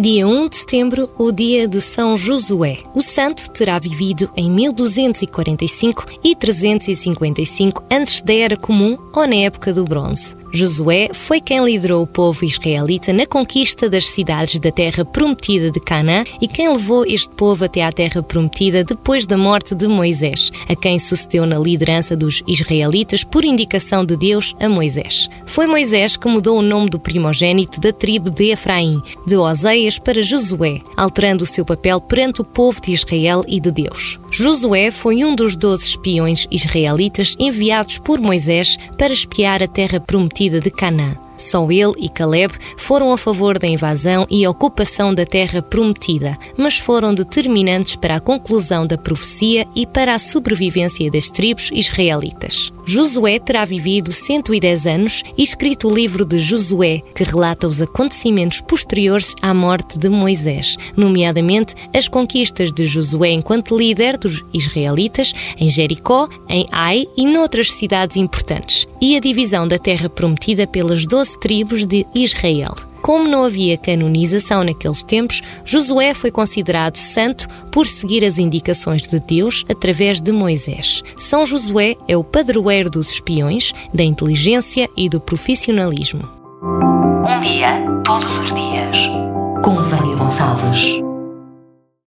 Dia 1 de setembro, o dia de São Josué. O santo terá vivido em 1245 e 355 antes da Era Comum ou na época do Bronze. Josué foi quem liderou o povo israelita na conquista das cidades da terra prometida de Canaã e quem levou este povo até à terra prometida depois da morte de Moisés, a quem sucedeu na liderança dos israelitas por indicação de Deus a Moisés. Foi Moisés que mudou o nome do primogênito da tribo de Efraim, de Oseias, para Josué, alterando o seu papel perante o povo de Israel e de Deus. Josué foi um dos 12 espiões israelitas enviados por Moisés para espiar a terra prometida de Canaã. Só ele e Caleb foram a favor da invasão e ocupação da terra prometida, mas foram determinantes para a conclusão da profecia e para a sobrevivência das tribos israelitas. Josué terá vivido 110 anos e escrito o livro de Josué, que relata os acontecimentos posteriores à morte de Moisés, nomeadamente as conquistas de Josué enquanto líder dos israelitas em Jericó, em Ai e noutras cidades importantes, e a divisão da terra prometida pelas 12 tribos de Israel. Como não havia canonização naqueles tempos, Josué foi considerado santo por seguir as indicações de Deus através de Moisés. São Josué é o padroeiro dos espiões, da inteligência e do profissionalismo. Um dia, todos os dias. Com Vânia Gonçalves.